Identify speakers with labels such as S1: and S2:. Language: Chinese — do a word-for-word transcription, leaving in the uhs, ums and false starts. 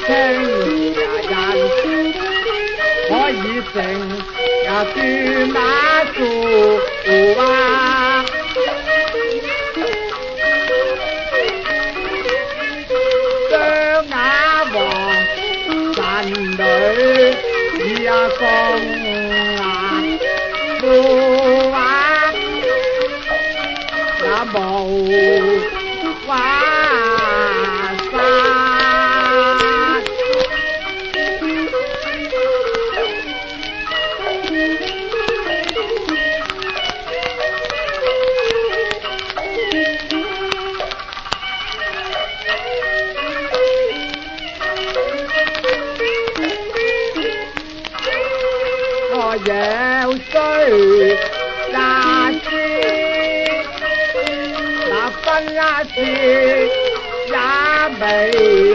S1: 情人，可以成也算那數啊！雙眼王神女已啊送啊富啊，也無話。有需那知，那分一次也未。